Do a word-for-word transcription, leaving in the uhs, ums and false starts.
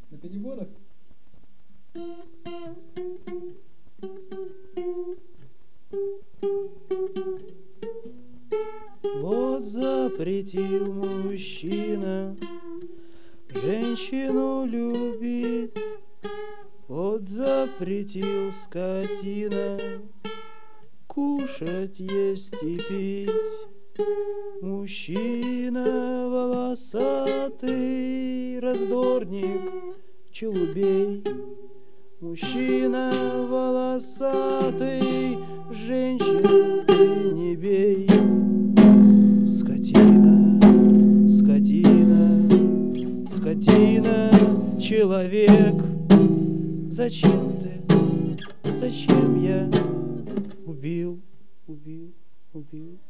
На переборах? Вот запретил мужчина женщину любить, вот запретил скотина кушать, есть и пить. Мужчина волосатый, раздорник, челубей. Мужчина волосатый, женщин ты не бей. Скотина, скотина, скотина, человек. Зачем ты, зачем я убил, убил, убил?